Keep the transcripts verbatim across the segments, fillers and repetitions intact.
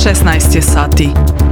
šesnaest je sati.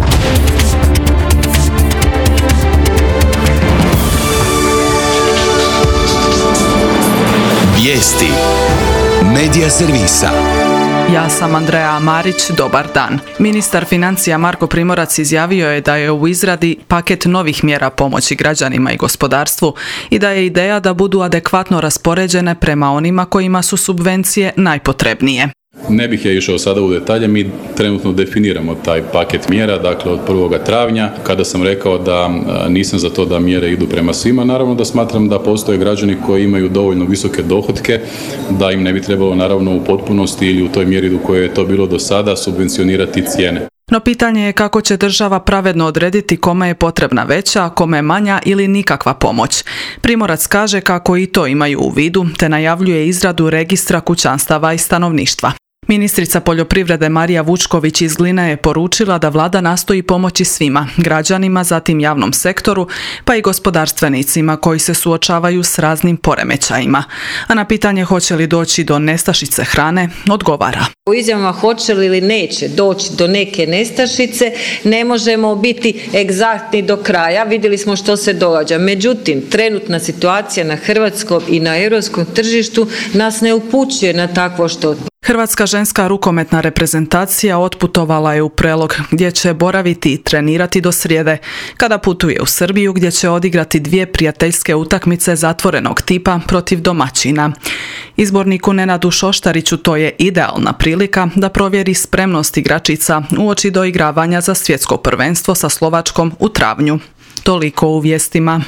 Vijesti Medija servisa. Ja sam Andreja Marić, dobar dan. Ministar financija Marko Primorac izjavio je da je u izradi paket novih mjera pomoći građanima i gospodarstvu i da je ideja da budu adekvatno raspoređene prema onima kojima su subvencije najpotrebnije. Ne bih ja išao sada u detalje, mi trenutno definiramo taj paket mjera, dakle od prvog travnja, kada sam rekao da nisam za to da mjere idu prema svima, naravno da smatram da postoje građani koji imaju dovoljno visoke dohotke, da im ne bi trebalo naravno u potpunosti ili u toj mjeri u kojoj je to bilo do sada subvencionirati cijene. No pitanje je kako će država pravedno odrediti kome je potrebna veća, kome je manja ili nikakva pomoć. Primorac kaže kako i to imaju u vidu, te najavljuje izradu registra kućanstava i stanovništva. Ministrica poljoprivrede Marija Vučković iz Gline je poručila da vlada nastoji pomoći svima, građanima, zatim javnom sektoru, pa i gospodarstvenicima koji se suočavaju s raznim poremećajima. A na pitanje hoće li doći do nestašice hrane, odgovara. U izjavama hoće li ili neće doći do neke nestašice ne možemo biti egzaktni do kraja, vidjeli smo što se događa. Međutim, trenutna situacija na hrvatskom i na europskom tržištu nas ne upućuje na takvo što. Hrvatska ženska rukometna reprezentacija otputovala je u Prelog, gdje će boraviti i trenirati do srijede, kada putuje u Srbiju gdje će odigrati dvije prijateljske utakmice zatvorenog tipa protiv domaćina. Izborniku Nenadu Šoštariću to je idealna prilika da provjeri spremnost igračica uoči doigravanja za svjetsko prvenstvo sa Slovačkom u travnju. Toliko u vijestima.